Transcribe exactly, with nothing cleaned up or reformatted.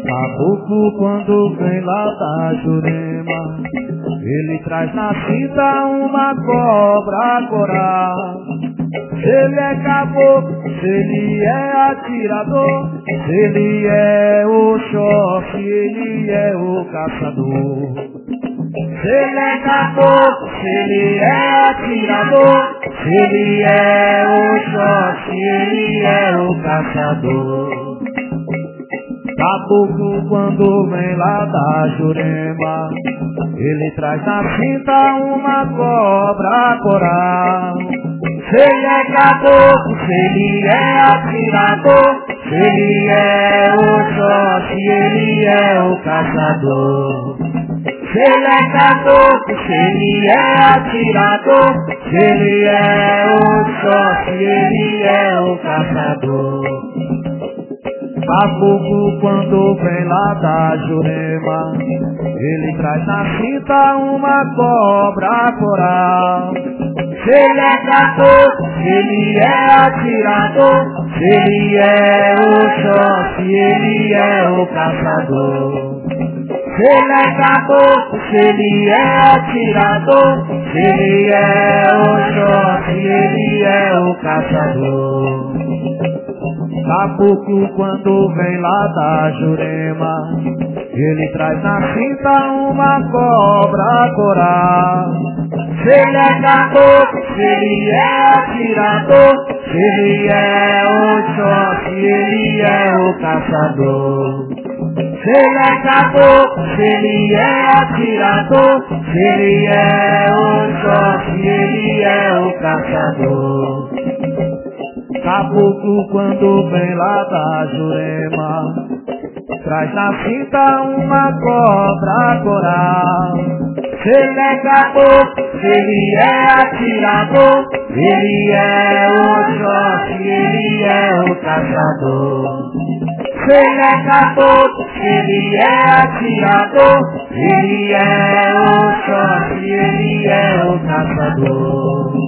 Caboclo quando vem lá da Jurema, ele traz na cinta uma cobra coral. Se ele é caboclo, se ele é atirador, se ele é o chofe, ele é o caçador. Se ele é caboclo, se ele é atirador, se ele é o chofe, ele é o caçador. Caboclo quando vem lá da Jurema, ele traz na cinta uma cobra coral. Se ele é caboclo, se ele é atirador, se ele é o chofe, ele é o caçador. Se ele é caboclo, se ele é atirador, se ele é o chofe, ele é o caçador. Caboclo quando vem lá da Jurema, ele traz na cinta uma cobra coral. Se ele é caboclo, se ele é atirador, se ele é o chofe, ele é o caçador. Se ele é caboclo, se ele é atirador, se ele é o chofe, ele é o caçador. Caboclo quando vem lá da Jurema, ele traz na cinta uma cobra coral. Se ele é caboclo, se ele é atirador, se ele é o chofe, ele é o caçador. Se ele é caboclo, se ele é atirador, se ele é o chofe, ele é o caçador. Caboclo quando vem lá da Jurema, traz na cinta uma cobra coral. Se ele é caboclo, se ele é atirador, ele é o chofe, ele é o caçador. Se ele é caboclo, se ele é atirador, ele é o chofe, ele é o caçador.